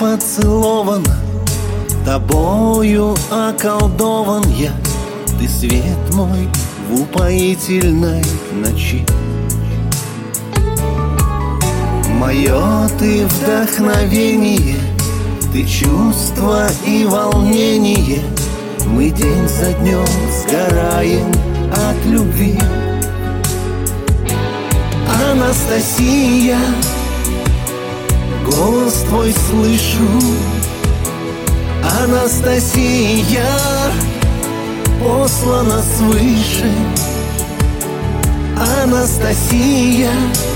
поцелована, тобою околдован я. Ты свет мой в упоительной ночи. Мое ты вдохновение, ты чувство и волнение. Мы день за днем сгораем от любви. Анастасия, голос твой слышу. Анастасия, послана свыше. Анастасия,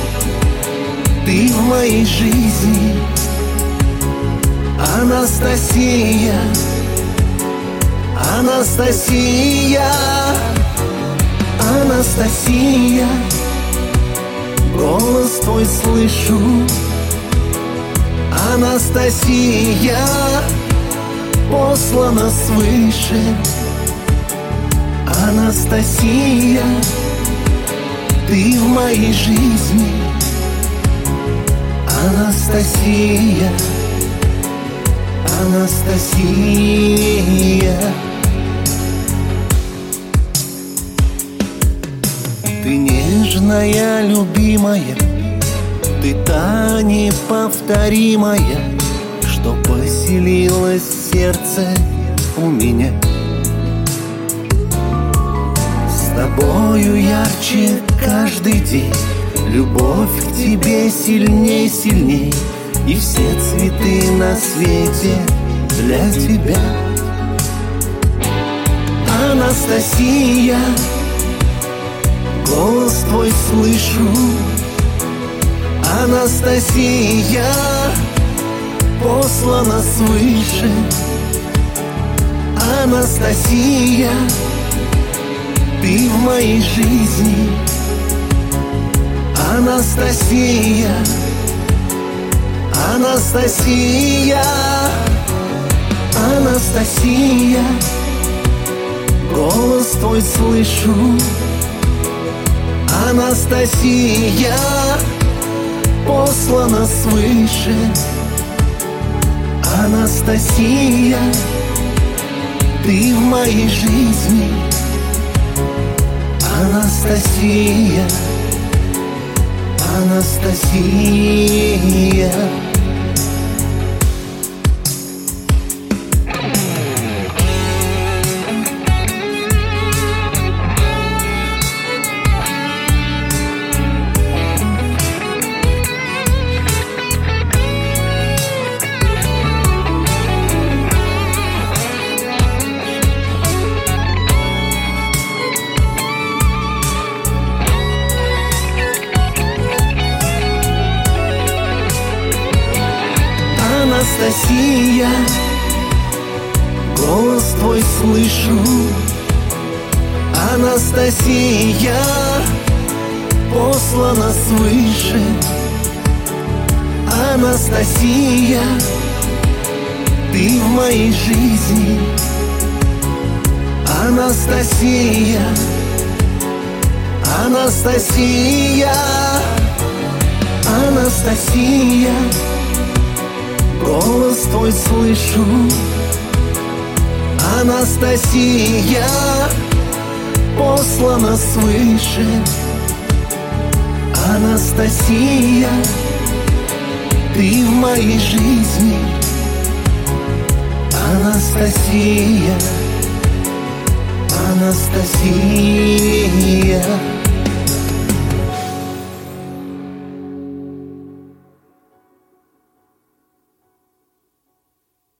ты в моей жизни. Анастасия, Анастасия, Анастасия, голос твой слышу. Анастасия, послана свыше. Анастасия, ты в моей жизни. Анастасия, Анастасия. Ты нежная, любимая, ты та неповторимая, что поселилась в сердце у меня. С тобою ярче каждый день, любовь к тебе сильней, сильней, и все цветы на свете для тебя. Анастасия, голос твой слышу. Анастасия, послана свыше. Анастасия, ты в моей жизни. Анастасия, Анастасия, Анастасия, голос твой слышу. Анастасия, послана свыше. Анастасия, ты в моей жизни. Анастасия, Анастасия. Анастасия, голос твой слышу. Анастасия, послана свыше. Анастасия, ты в моей жизни. Анастасия, Анастасия, Анастасия, голос твой слышу. Анастасия, послана свыше. Анастасия, ты в моей жизни. Анастасия, Анастасия.